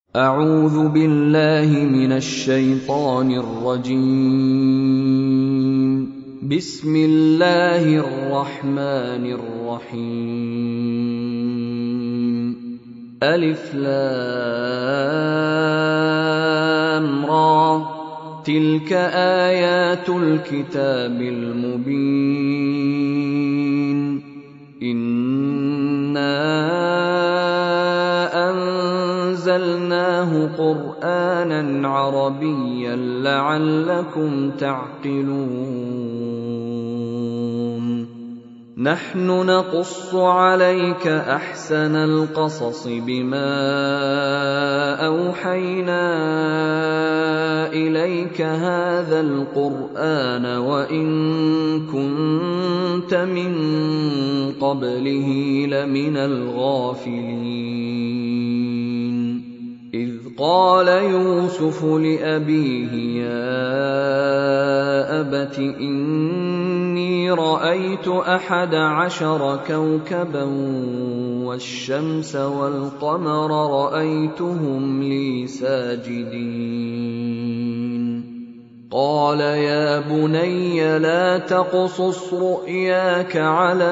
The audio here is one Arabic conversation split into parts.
أعوذ بالله من الشيطان الرجيم. بسم الله الرحمن الرحيم. ألف لام را، تلك آيات الكتاب المبين. إنا أنزلناه قرآنا عربيا لعلكم تعقلون. نحن نقص عليك أحسن القصص بما أوحينا إليك هذا القرآن وإن كنت من قبله لمن الغافلين. إذ قال يوسف لأبيه يا أبت إني رأيت 11 كوكبا والشمس والقمر رأيتهم لي ساجدين. قال يا بني لا تقصص رؤياك على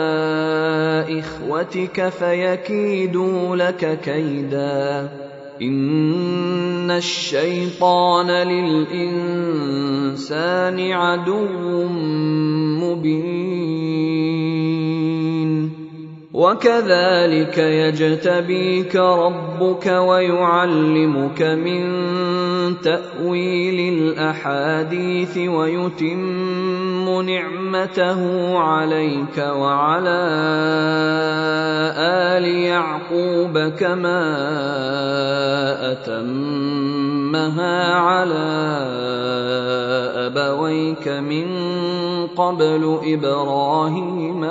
إخوتك فيكيدوا لك كيدا، إن الشيطان للإنسان عدو مبين. وكذلك يجتبيك ربك ويعلمك من تأويل الأحاديث ويتم نعمته عليك وعلى آل يعقوب كما أتمها على أبويك من قبل إبراهيم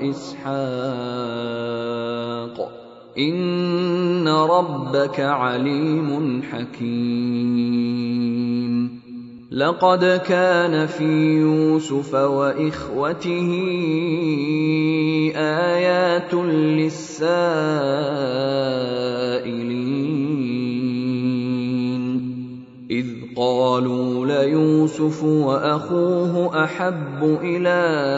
وإسحاق، إن ربك عليم حكيم. لقد كان في يوسف وإخوته آيات للسائلين، إذ قالوا ليوسف وأخوه أحب إلى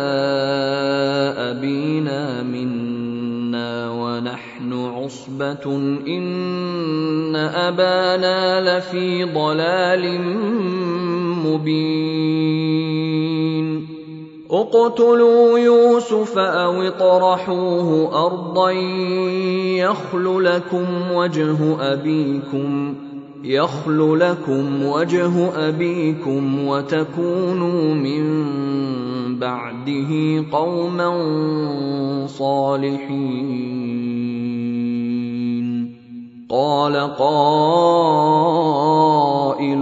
أبينا منا ونحن عصبة إن أبانا لفي ضلال مبين. اقتلوا يوسف أو اطرحوه أرضا يخل لكم وجه أبيكم وتكونوا من بعده قوما صالحين. قال قائل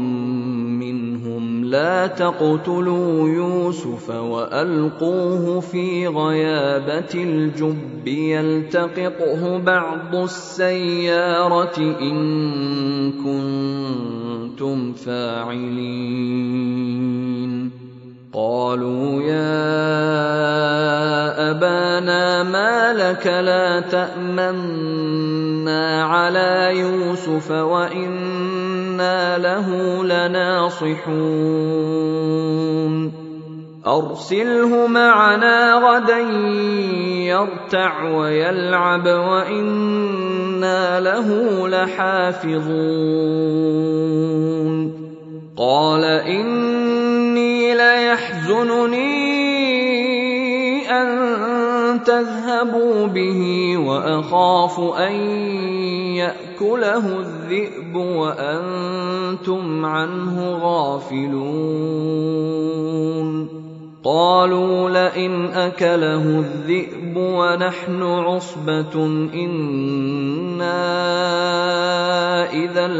منهم لا تقتلوا يوسف وألقوه في غيابة الجب يلتقطه بعض السيارة إن كنتم فاعلين. قالوا يا أبانا ما لك لا تأمنا على يوسف وإنا له لناصحون. أرسله معنا غدا يرتع ويلعب وإنا له لحافظون. قال إني ليحزنني أن تذهبوا به وأخاف أن يأكله الذئب وأنتم عنه غافلون. قالوا لئن أكله الذئب ونحن عصبة إنا إذا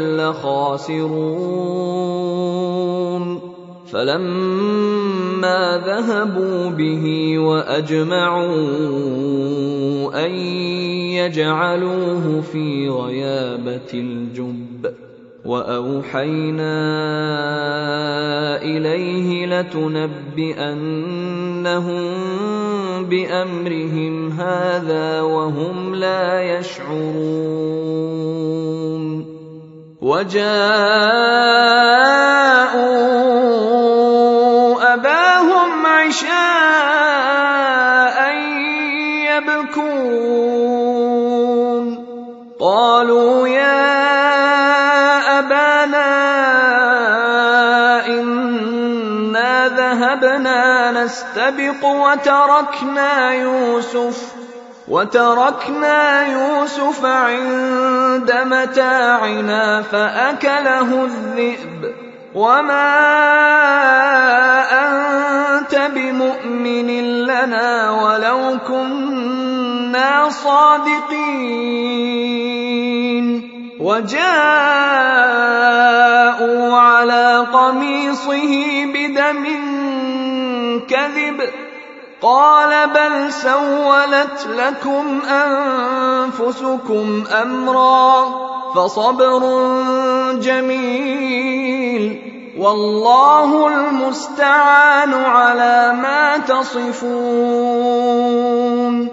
لخاسرون. فلما ذهبوا به وأجمعوا أن يجعلوه في غيابة الجب وأوحينا إليه لتنبئنهم بأمرهم هذا وهم لا يشعرون وجاءوا أباهم عشاء يبكون قالوا يا أبانا إنا ذهبنا نستبق وتركنا يوسف عند متاعنا فأكله الذئب وما أنت بمؤمن لنا ولو كنا صادقين وجاءوا على قميصه بدم كذب قال بل سولت لكم أنفسكم أمرا فصبر جميل والله المستعان على ما تصفون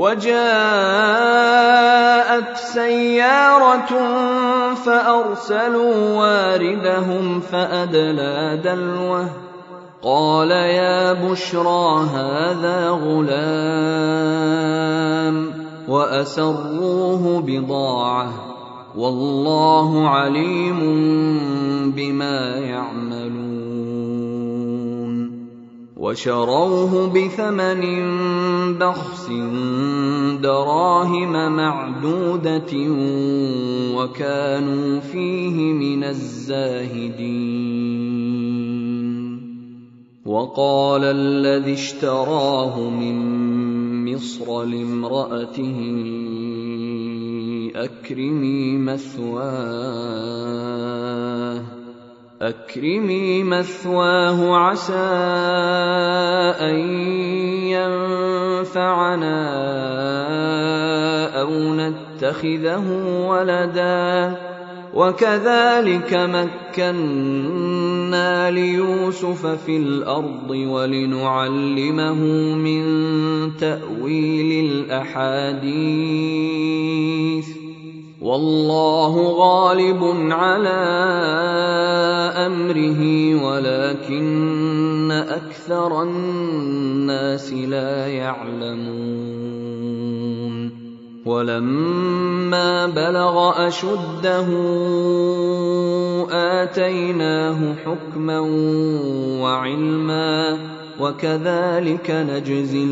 وجاءت سيارة فأرسلوا واردهم فأدلى دلوه قال يا بشرى هذا غلام وأسروه بضاعة والله عليم بما يعملون وشروه بثمن بخس دراهم معدودة وكانوا فيه من الزاهدين وقال الذي اشتراه من مصر لامرأته أكرمي مثواه عسى أن ينفعنا أو نتخذه ولدا وكذلك مكنا ليوسف في الأرض ولنعلمه من تأويل الأحاديث والله غالب على أمره ولكن أكثر الناس لا يعلمون ولما بلغ أشده آتيناه حكما وعلما وكذلك نجزي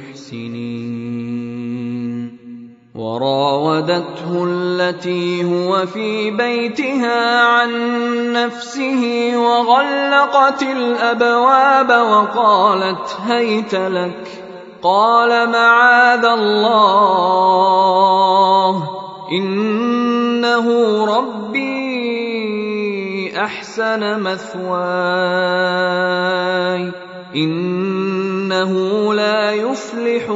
المحسنين وراودته التي هو في بيتها عن نفسه وغلقت الأبواب وقالت هيت لك قال معاذ الله إنه ربي أحسن مثواي إنه لا يفلح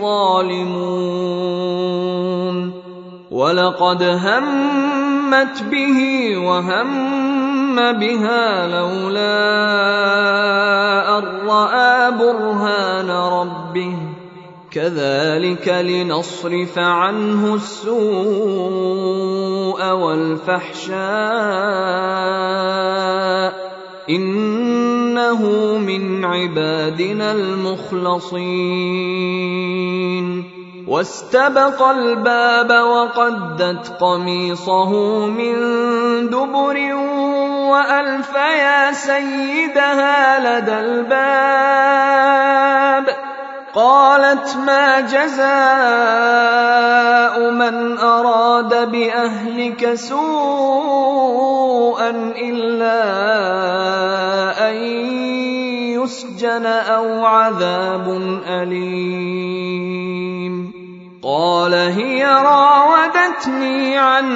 الظالمون ولقد همت به وهم بها لولا أن رأى برهان ربه كذلك لنصرف عنه السوء والفحشاء إنه من عبادنا المخلصين واستبق الباب وقدت قميصه من دبر وألف يا سيدها لدى الباب قالت ما جزاء من أراد بأهلك سوءا إلا أن يسجن أو عذاب أليم قال هي راودتني عن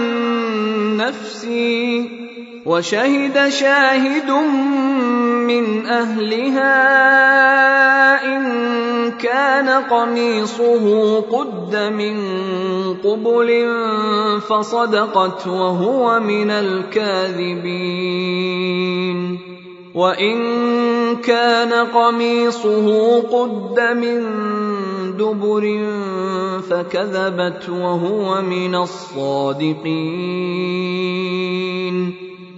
نفسي وشهد شاهد من أهلها إن كان قميصه قد من قبل فصدقت وهو من الكاذبين وإن كان قميصه قد من دبر فكذبت وهو من الصادقين.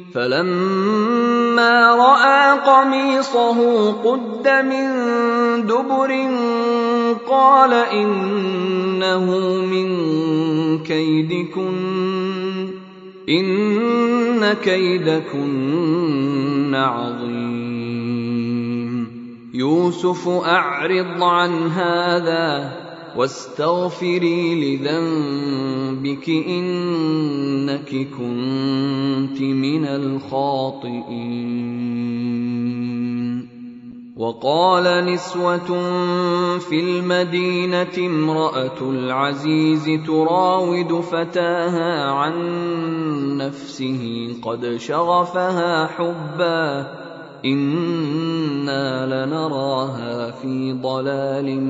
فلما رأى قميصه قد من دبر قال إنه من كيدكن إن كيدكن عظيم. يوسف أعرض عن هذا واستغفري لذنبك إنك كنت من الخاطئين. وقال نسوة في المدينة امرأة العزيز تراود فتاها عن نفسه قد شغفها حبا إنا لنراها في ضلال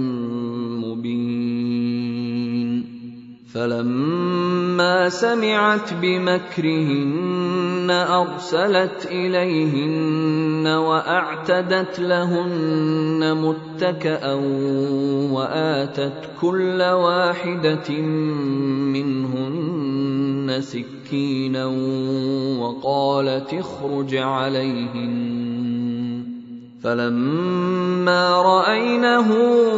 مبين. فلما سمعت بمكرهن أرسلت إليهن وأعتدت لهن متكأ وآتت كل واحدة منهن سكينا وقالت اخرج عليهن. فلما رأينه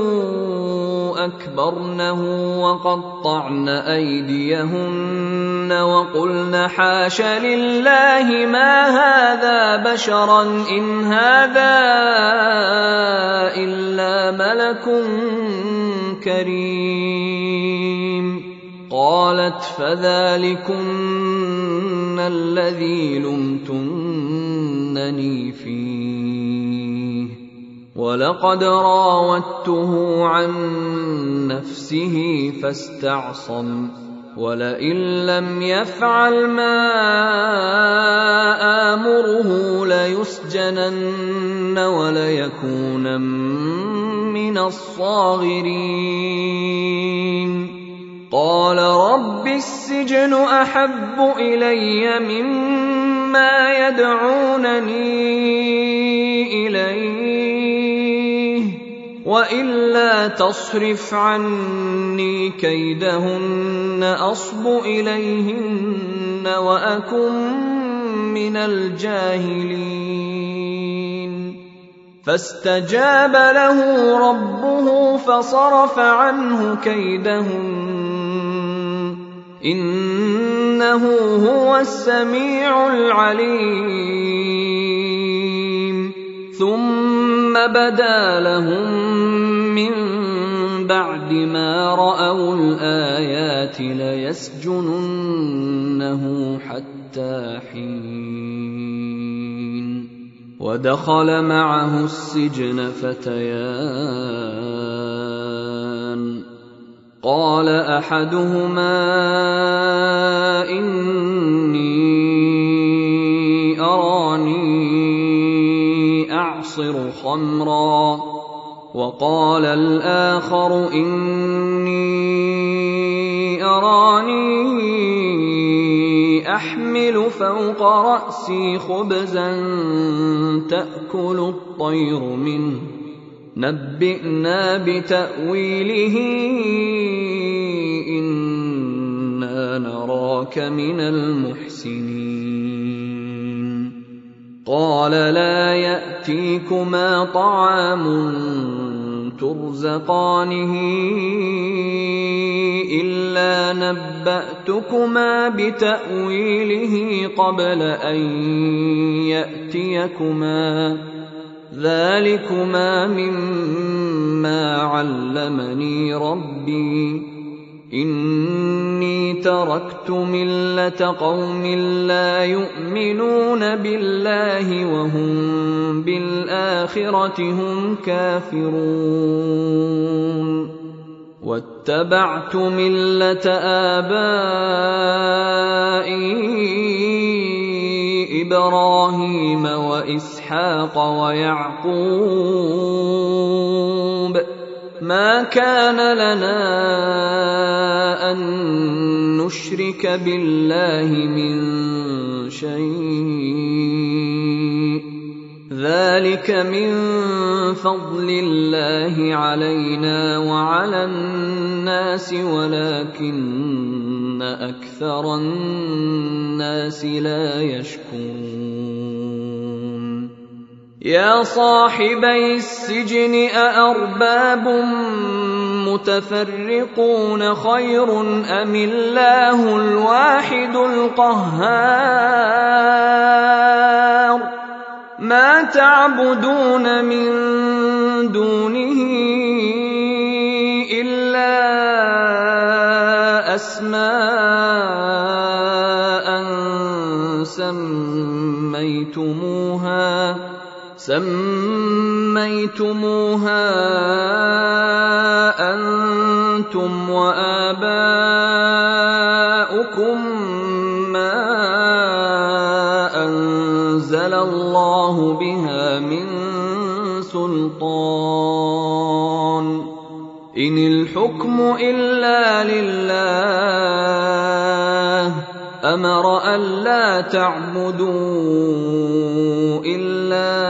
أكبرنه وقطعن أيديهن وقلن حاش لله ما هذا بشرا إن هذا إلا ملك كريم. قالت فذلكن الذي لمتنني فيه ولقد راودته عن نفسه فاستعصم ولئن لم يفعل ما آمره ليسجنن وليكونن من الصاغرين. قال رب السجن أحب إلي مما يدعونني إليه وإلا تصرف عني كيدهن أصب إليهن وأكن من الجاهلين. فاستجاب له ربه فصرف عنه كيدهن إنه هو السميع العليم. ثم بدا لهم من بعد ما رأوا الآيات ليسجننه حتى حين. ودخل معه السجن فتيان قال أحدهما إني أراني أعصر خمرا وقال الآخر إني أراني أحمل فوق رأسي خبزا تأكل الطير منه نبئنا بتأويله إنا نراك من المحسنين. قال لا يأتيكما طعام ترزقانه إلا نبأتكما بتأويله قبل أن يأتيكما ذلكما مما علمني ربي إني تركت ملة قوم لا يؤمنون بالله وهم بالآخرة هم كافرون واتبعت ملة آبائي إبراهيم وإسحاق ويعقوب ما كان لنا أن نشرك بالله من شيء ذلك من فضل الله علينا وعلى الناس ولكن أكثر الناس لا يشكرون يا صاحبي السجن أأرباب متفرقون خير أم الله الواحد القهار ما تعبدون من دونه إلا أسماء سميتموها أنتم وآباؤكم ما أنزل الله بها من سلطان إن الحكم إلا لله أمر ألا تعبدوا إلا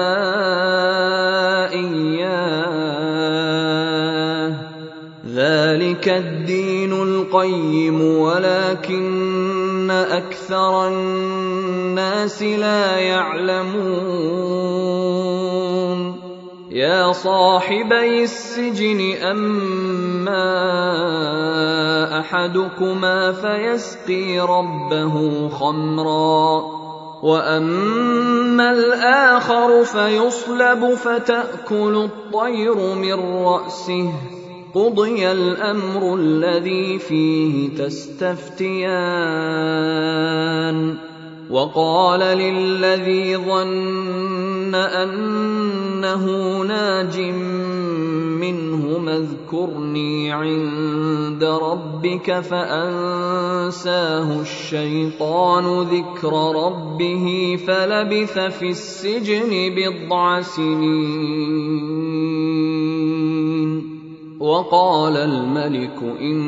إياه ذلك الدين القيم ولكن أكثر الناس لا يعلمون يا صاحبي السجن أما أحدكما فيسقي ربه خمرا وأما الآخر فيصلب فتأكل الطير من رأسه قضي الأمر الذي فيه تستفتيان وقال للذي ظن أنه ناج منهما اذكرني عند ربك فأنساه الشيطان ذكر ربه فلبث في السجن بضع سنين وقال الملك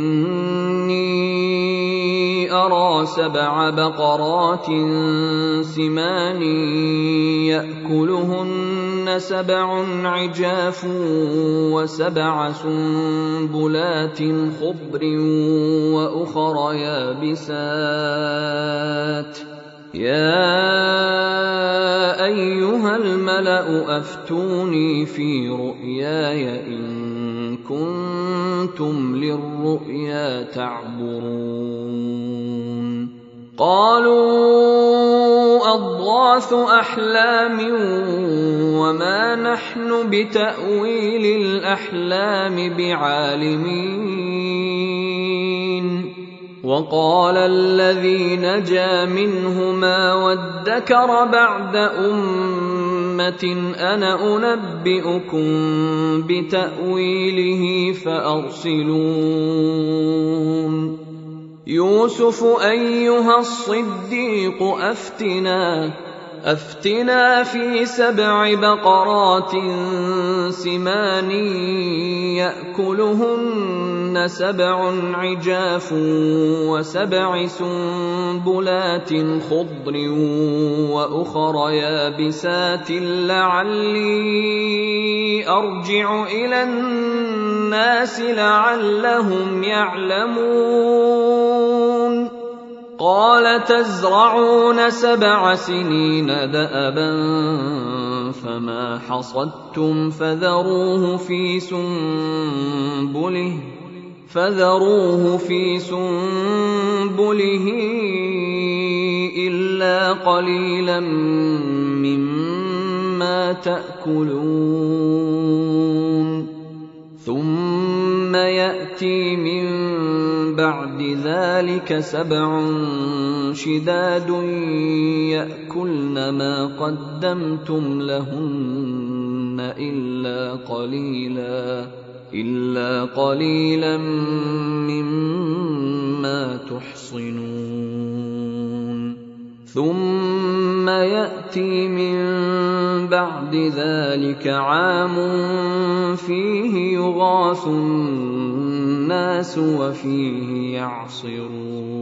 إني أرى 7 بقرات سمان يأكلهن 7 عجاف و7 سنبلات خضر وأخر يابسات يا أيها الملأ أفتوني في رؤياي إن كنتم للرؤيا تعبرون قالوا أضغاث أحلام وما نحن بتأويل الأحلام بعالمين وقال الذي نجا منهما وادكر بعد أمة أنا أنبئكم بتأويله فأرسلون يوسف أيها الصديق أفتنا في 7 بقرات سمان يأكلهن 7 عجاف و7 سنبلات خضر وأخر يابسات لعلي أرجع إلى الناس لعلهم يعلمون قال تزرعون 7 سنين دأبا فما حصدتم فذروه في سنبله إلا قليلا مما تأكلون ثم يأتي من بعد ذلك 7 شداد يأكلن ما قدمتم لهن إلا قليلا مما تحصنون ثم يأتي من بعد ذلك عام فيه يغاث الناس وفيه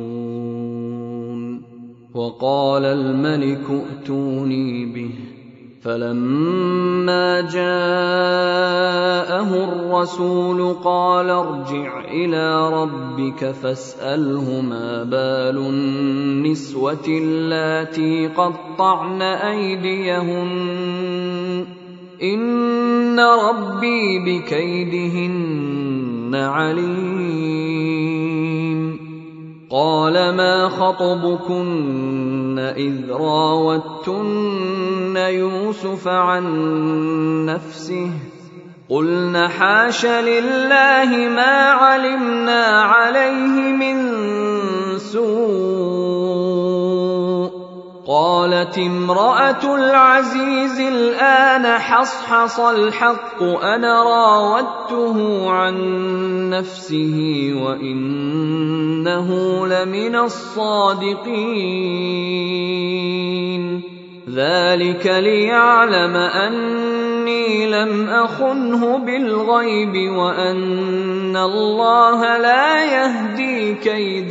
يعصرون وقال الملك ائتوني به فلما جاءه الرسول قال ارجع إلى ربك فاسأله ما بال النسوة اللاتي قطعن أيديهن إن ربي بكيدهن عليم. قال ما خطبكن إذ راوتن يوسف عن نفسه قلن حاش لله ما علمنا عليه من سوء. قالت امرأة العزيز الآن حصحص الحق أنا راودته عن نفسه وإنه لمن الصادقين. ذلك ليعلم أني لم أخنه بالغيب وأن الله لا يهدي كيد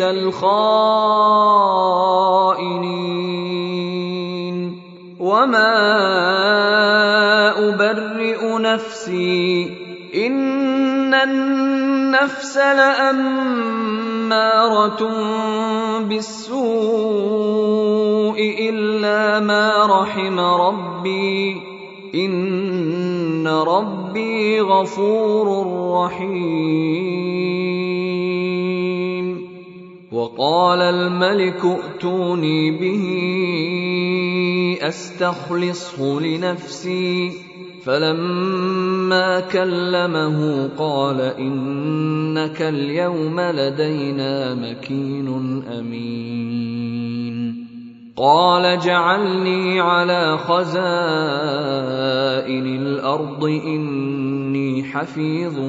الخائنين. وما أبرئ نفسي إن النفس لأمارة بالسوء إلا ما رحم ربي إن ربي غفور رحيم. وقال الملك ائتوني به أستخلصه لنفسي فلما كلمه قال إنك اليوم لدينا مكين أمين. قال جعلني على خزائن الأرض إني حفيظ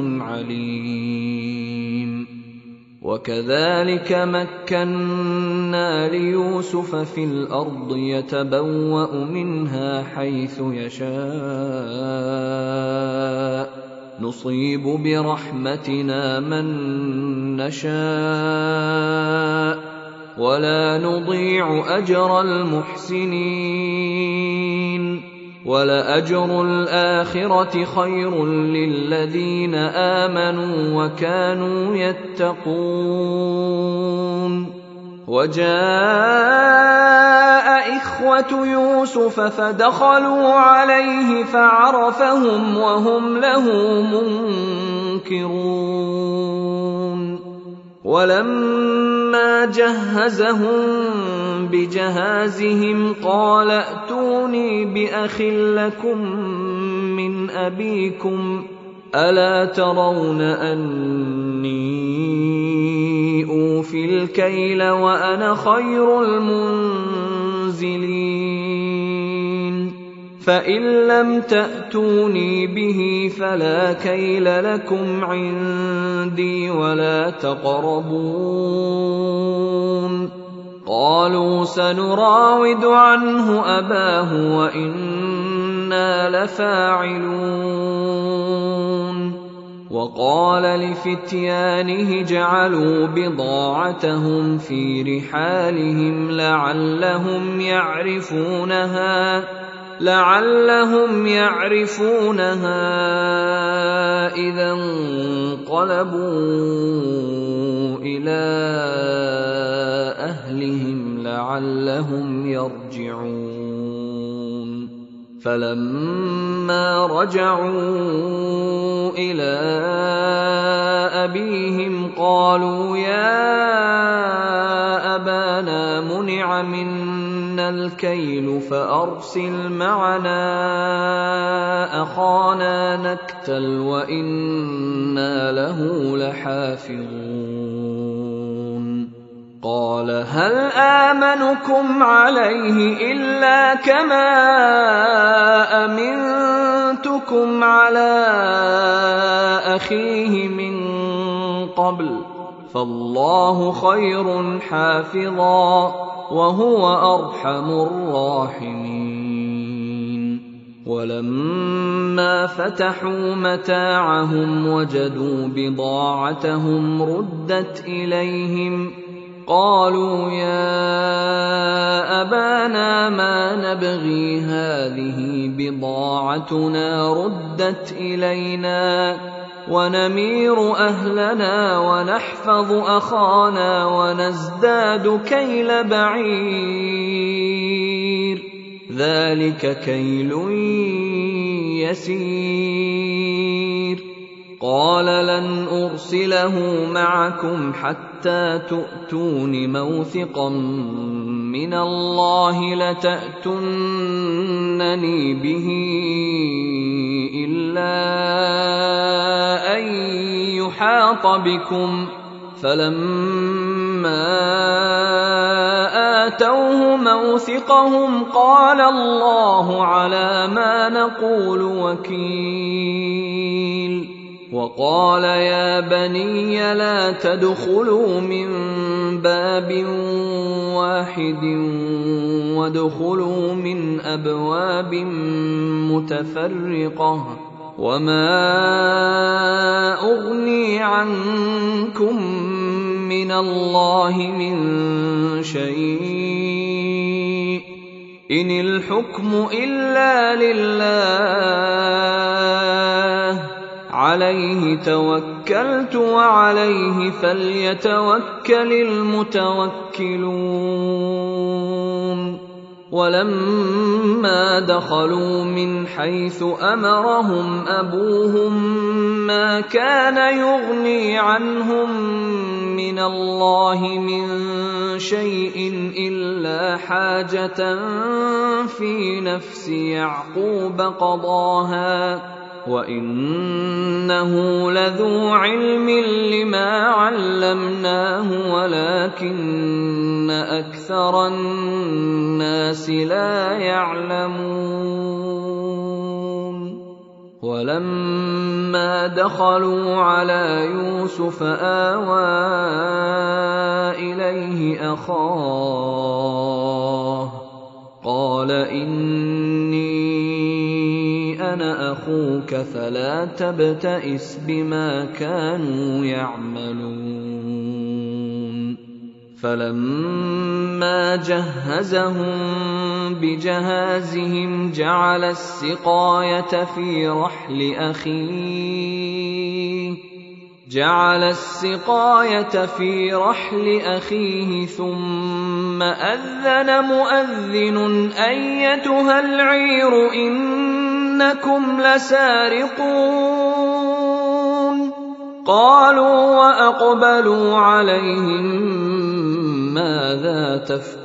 عليم. وكذلك مكنا ليوسف في الأرض يتبوأ منها حيث يشاء نصيب برحمتنا من نشاء ولا نضيع أجر المحسنين. ولأجر الآخرة خير للذين آمنوا وكانوا يتقون. وجاء إخوة يوسف فدخلوا عليه فعرفهم وهم له منكرون. ولما جهزهم بجهازهم قال ائتوني بأخ لكم من أبيكم ألا ترون أني أوفي الكيل وأنا خير المنزلين. فإن لم تأتوني به فلا كيل لكم عندي ولا تقربون. قالوا سنراود عنه أباه وإنا لفاعلون. وقال لفتيانه جعلوا بضاعتهم في رحالهم لعلهم يعرفونها إذا انقلبوا إلى أهلهم لعلهم يرجعون. فلما رجعوا إلى أبيهم قالوا يا أبانا منع منا الكيل فأرسل معنا أخانا نكتل وإنا له لحافظون. قال هل آمنكم عليه إلا كما أمنتكم على أخيه من قبل فالله خير حافظا وهو أرحم الراحمين. ولما فتحوا متاعهم وجدوا بضاعتهم ردت إليهم قالوا يا أبانا لنا ما نبغي هذه بضاعتنا ردت إلينا ونمير أهلنا ونحفظ أخانا ونزداد كيل بعير ذلك كيل يسير قال لن أرسله معكم حتى تؤتون موثقا من الله لتأتونني به إلا أن يحاط بكم فلما آتوه موثقهم قال الله على ما نقول وكيل وقال يا بني لا تدخلوا من باب واحد وادخلوا من أبواب متفرقة وما أغني عنكم من الله من شيء إن الحكم إلا لله عليه توكلت وعليه فليتوكل المتوكلون ولما دخلوا من حيث أمرهم أبوهم ما كان يغني عنهم من الله من شيء إلا حاجة في نفس يعقوب قضاها وإنه لذو علم لما علمناه ولكن أكثر الناس لا يعلمون ولما دخلوا على يوسف آوى إليه أخاه قال إني أنا أخوك فلا تبتئس بما كانوا يعملون فلما جهزهم بجهازهم جعل السقاية في رحل أخيه ثم أذن مؤذن أيتها العير إنكم لسارقون قالوا وأقبلوا عليهم ماذا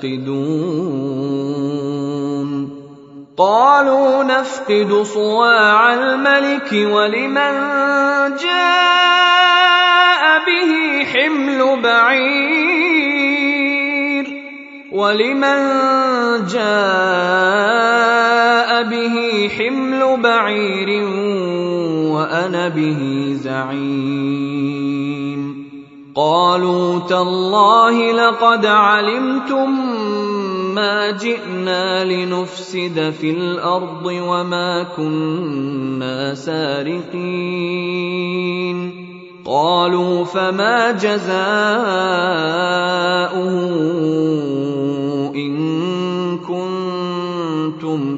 تفقدون قالوا نفقد صواع الملك ولمن جاء به حمل بعير وأنا به زعيم قالوا تالله لقد علمتم ما جئنا لنفسد في الأرض وما كنا سارقين قالوا فما جزاؤه إن كنتم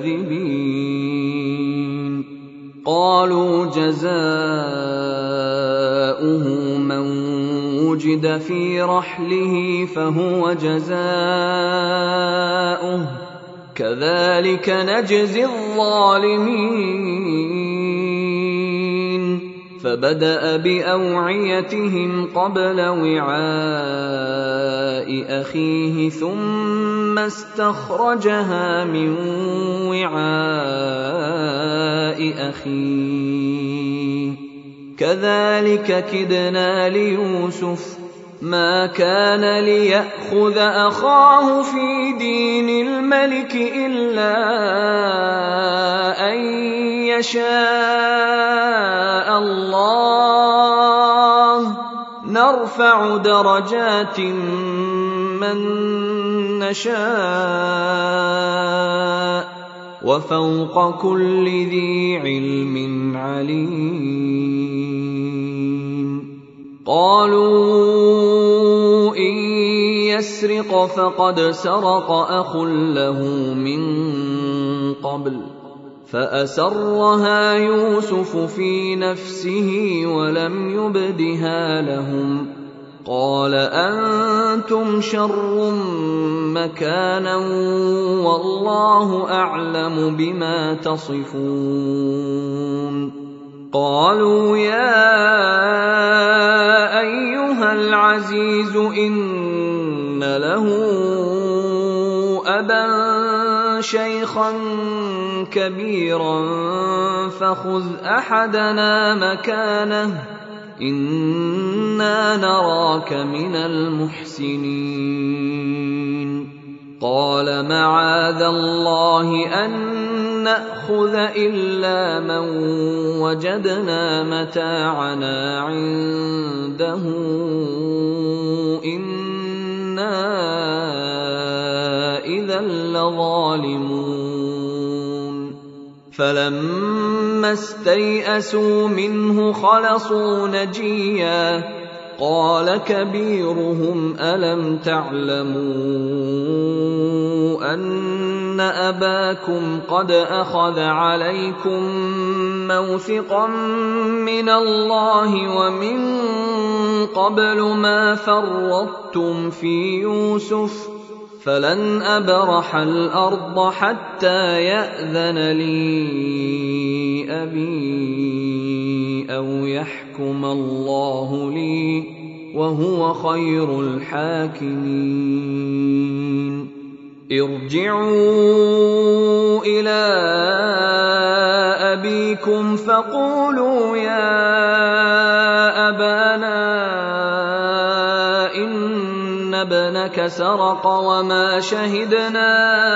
كاذبين قالوا جزاؤه من وجد في رحله فهو جزاؤه كذلك نجزي الظالمين فبدأ بأوعيتهم قبل وعاء أخيه ثم استخرجها من وعاء أخيه كذلك كدنا ليوسف ما كان ليأخذ أخاه في دين الملك إلا أن يشاء الله نرفع درجات من نشاء وفوق كل ذي علم عليم قالوا إن يسرق فقد سرق أخ له من قبل فأسرها يوسف في نفسه ولم يبدها لهم قال أنتم شر مكانا والله أعلم بما تصفون قالوا يا أيها العزيز إن له أبا شيخا كبيرا فخذ أحدنا مكانه إنا نراك من المحسنين قال معاذ الله أن نأخذ إلا من وجدنا متاعنا عنده إنا إذا لظالمون فلما استيئسوا منه خلصوا نجيا قال كبيرهم ألم تعلموا أن أباكم قد أخذ عليكم موثقا من الله ومن قبل ما فرطتم في يوسف فلن أبرح الأرض حتى يأذن لي أبي أو يحكم الله لي وهو خير الحاكمين ارجعوا إلى أبيكم فقولوا يا أبانا إن ابنك سرق وما شهدنا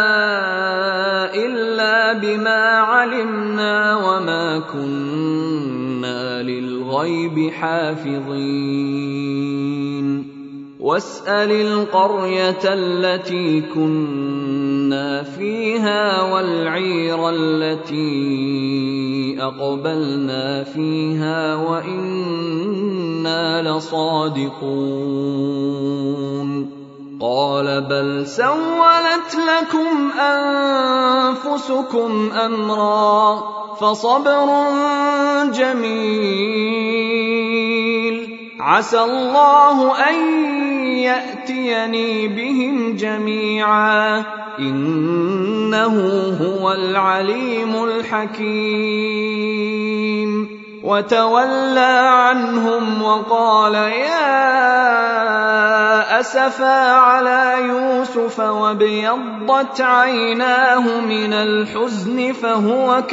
إلا بما علمنا وما كنا للغيب حافظين واسأل القرية التي كنا فيها والعير التي أقبلنا فيها وإنا لصادقون قال بل سولت لكم أنفسكم أمرا فصبر جميل عسى الله أن يأتيني بهم جميعا إنه هو العليم الحكيم وتولى عنهم وقال يا أسفا على يوسف وابيضت عيناه من الحزن فهو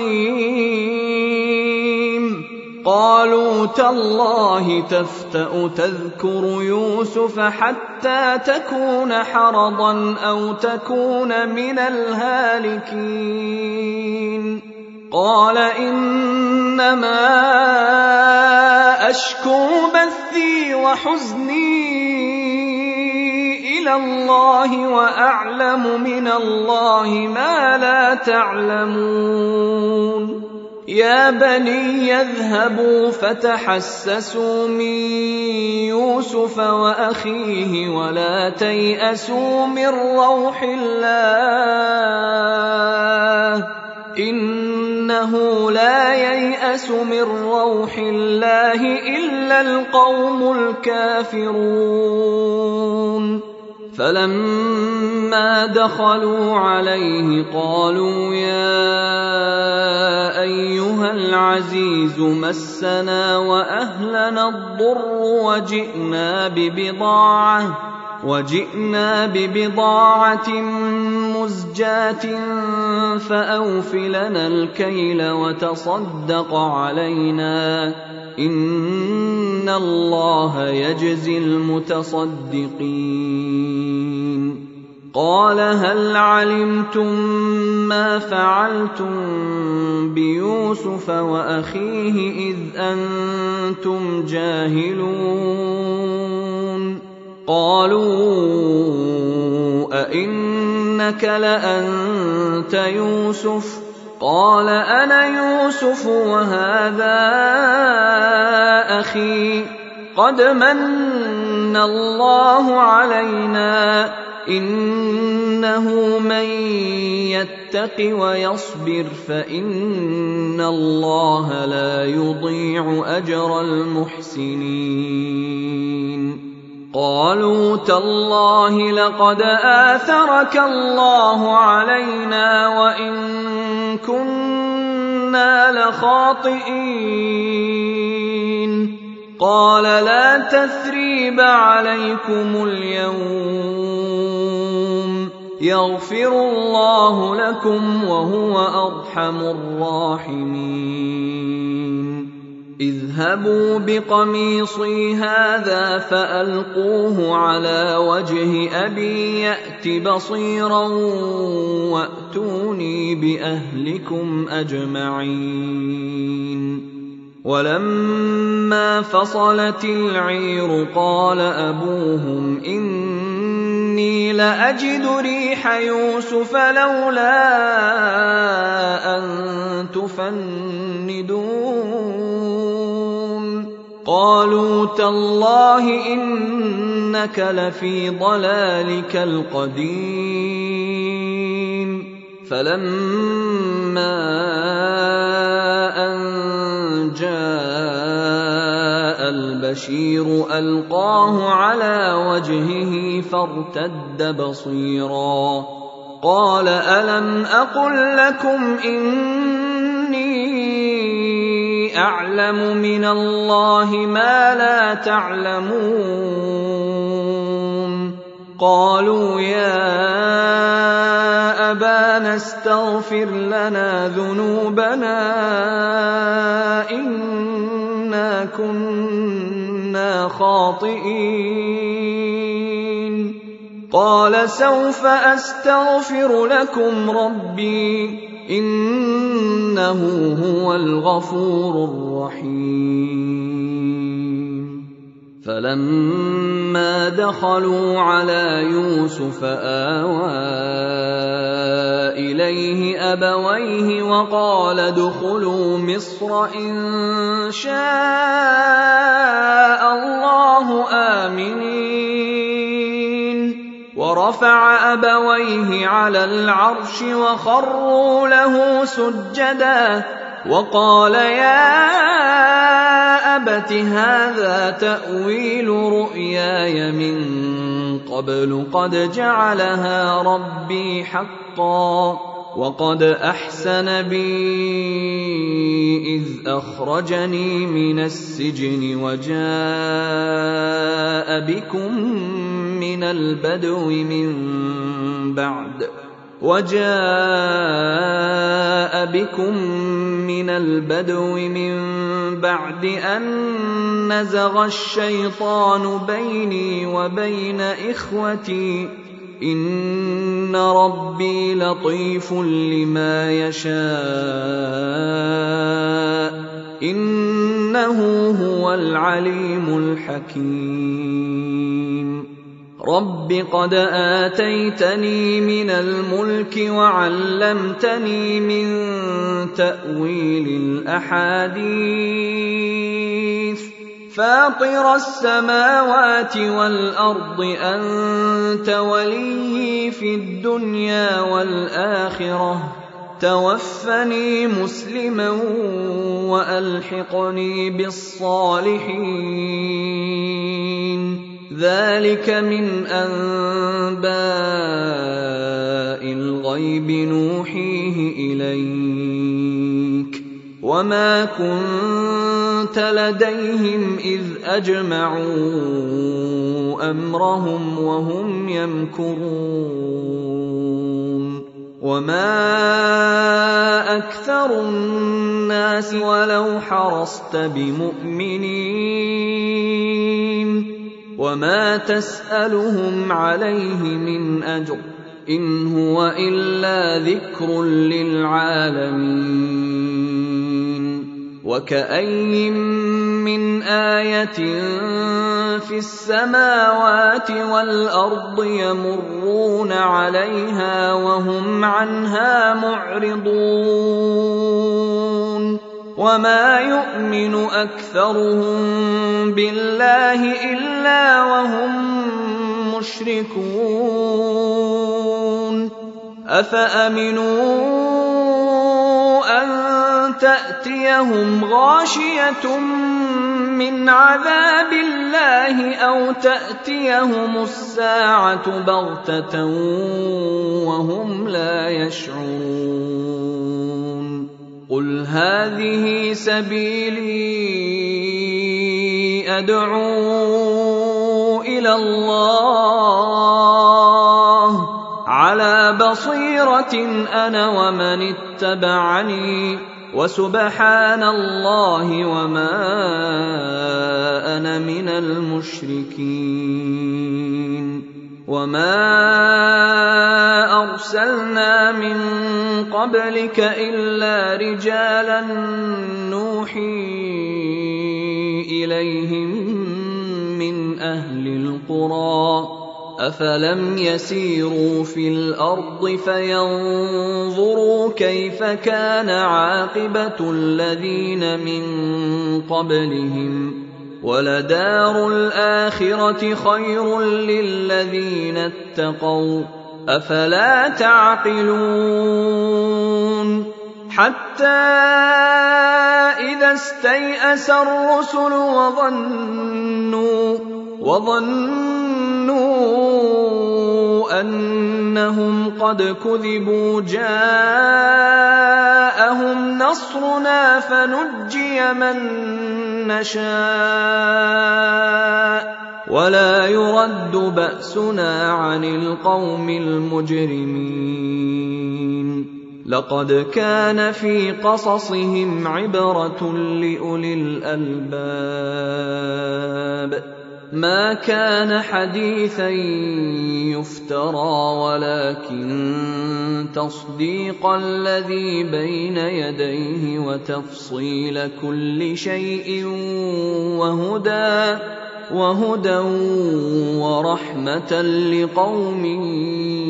كظيم قالوا تالله تفتأ تذكر يوسف حتى تكون حرضا أو تكون من الهالكين قال إنما أشكو بثي وحزني إلى الله وأعلم من الله ما لا تعلمون يا بني يذهبوا فتحسسوا من يوسف وأخيه ولا تيأسوا من روح الله إنه لا ييأس من روح الله إلا القوم الكافرون فلما دخلوا عليه قالوا يا أيها العزيز مسنا وأهلنا الضر وجئنا ببضاعة مزجاة فأوف لنا الكيل وتصدق علينا إن الله يجزي المتصدقين قال هل علمتم ما فعلتم بيوسف وأخيه إذ أنتم جاهلون قالوا أئنك لأنت يوسف قال أنا يوسف وهذا أخي قد من مَنَّ اللَّهُ عَلَيْنَا ۖ إِنَّهُ مَن يَتَّقِ وَيَصْبِرْ فَإِنَّ اللَّهَ لَا يُضِيعُ أَجْرَ الْمُحْسِنِينَ قَالُوا تَاللَّهِ لَقَدْ آثَرَكَ اللَّهُ عَلَيْنَا وَإِن كُنَّا لَخَاطِئِينَ قَالَ لَا تَثْرِيبَ عَلَيْكُمُ الْيَوْمَ يَغْفِرُ اللَّهُ لَكُمْ وَهُوَ أَرْحَمُ الرَّاحِمِينَ اذْهَبُوا بِقَمِيصِي هَٰذَا فَأَلْقُوهُ عَلَىٰ وَجْهِ أَبِي يَأْتِ بَصِيرًا وَأْتُونِي بِأَهْلِكُمْ أَجْمَعِينَ وَلَمَّا فَصَلَتِ الْعِيرُ قَالَ أَبُوهُمْ إِنِّي لَأَجِدُ رِيحَ يُوسُفَ لَوْلَا أَن تُفَنِّدُونِ قَالُوا تَاللَّهِ إِنَّكَ لَفِي ضَلَالِكَ الْقَدِيمِ فَلَمَّا أَن جَاءَ الْبَشِيرُ أَلْقَاهُ عَلَىٰ وَجْهِهِ فَارْتَدَّ بَصِيرًا قَالَ أَلَمْ أَقُل لَّكُمْ إِنِّي أَعْلَمُ مِنَ اللَّهِ مَا لَا تَعْلَمُونَ قَالُوا يَا أَبَانَا اسْتَغْفِرْ لَنَا ذُنُوبَنَا إِنَّا كُنَّا خَاطِئِينَ قَالَ سَوْفَ أَسْتَغْفِرُ لَكُمْ رَبِّي إِنَّهُ هُوَ الْغَفُورُ الرَّحِيمُ فَلَمَّا دَخَلُوا عَلَىٰ يُوسُفَ آوَىٰ إِلَيْهِ أَبَوَيْهِ وَقَالَ ادْخُلُوا مِصْرَ إِن شَاءَ اللَّهُ آمِنِينَ وَرَفَعَ أَبَوَيْهِ عَلَى الْعَرْشِ وَخَرُّوا لَهُ سُجَّدًا وَقَالَ يَا أَبَتِ هَٰذَا تَأْوِيلُ رُؤْيَايَ مِن قَبْلُ قَدْ جَعَلَهَا رَبِّي حَقًّا وَقَدْ أَحْسَنَ بِي إِذْ أَخْرَجَنِي مِنَ السِّجْنِ وَجَاءَ بِكُم مِّنَ الْبَدْوِ مِن بَعْدِ أَن نَّزَغَ الشَّيْطَانُ بَيْنِي وَبَيْنَ إِخْوَتِي إِنَّ رَبِّي لَطِيفٌ لِّمَا يَشَاءُ إِنَّهُ هُوَ الْعَلِيمُ الْحَكِيمُ رَبِّ قَدْ آتَيْتَنِي مِنَ الْمُلْكِ وَعَلَّمْتَنِي مِن تَأْوِيلِ الْأَحَادِيثِ فَاطِرَ السَّمَاوَاتِ وَالْأَرْضِ أَنتَ وَلِيِّي فِي الدُّنْيَا وَالْآخِرَةِ تَوَفَّنِي مُسْلِمًا وَأَلْحِقْنِي بِالصَّالِحِينَ ذَلِكَ مِنْ أَنبَاءِ الْغَيْبِ نُوحِيهِ إِلَيْكَ وَمَا كُنتَ لَدَيْهِمْ إِذْ أَجْمَعُوا أَمْرَهُمْ وَهُمْ يَمْكُرُونَ وَمَا أَكْثَرُ النَّاسِ وَلَوْ حَرَصْتَ بِمُؤْمِنِينَ وَمَا تَسْأَلُهُمْ عَلَيْهِ مِنْ أَجْرٍ إِنْ هُوَ إِلَّا ذِكْرٌ لِّلْعَالَمِينَ وَكَأَيِّن مِّنْ آيَةٍ فِي السَّمَاوَاتِ وَالْأَرْضِ يَمُرُّونَ عَلَيْهَا وَهُمْ عَنْهَا مُعْرِضُونَ وما يؤمن أكثرهم بالله إلا وهم مشركون أفأمنوا أن تأتيهم غاشية من عذاب الله أو تأتيهم الساعة بغتة وهم لا يشعرون قل هذه سبيلي أدعو إلى الله على بصيرة أنا ومن اتبعني وسبحان الله وما أنا من المشركين وما أرسلنا من قبلك إلا رجالا نوحي إليهم من أهل القرى أفلم يسيروا في الأرض فينظروا كيف كان عاقبة الذين من قبلهم ولدار الآخرة خير للذين اتقوا أفلا تعقلون حتى إذا استيأس الرسل وظنوا أنهم قد كذبوا جاءهم نصرنا فنجي من نشاء ولا يرد بأسنا عن القوم المجرمين لقد كان في قصصهم عبرة لأولي الألباب ما كان حديثا يفترى ولكن تصديق الذي بين يديه وتفصيل كل شيء وهدى ورحمة لقوم